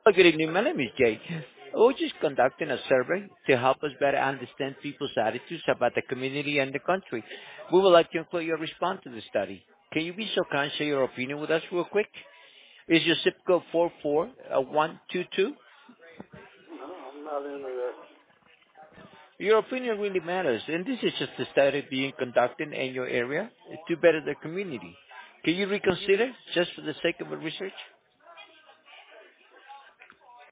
Good evening. My name is Jay. We're just conducting a survey to help us better understand people's attitudes about the community and the country. We would like to include your response to the study. Can you be so kind share your opinion with us real quick? Is your zip code 44122? No, I'm not into that. Your opinion really matters, and this is just a study being conducted in your area to better the community. Can you reconsider just for the sake of the research?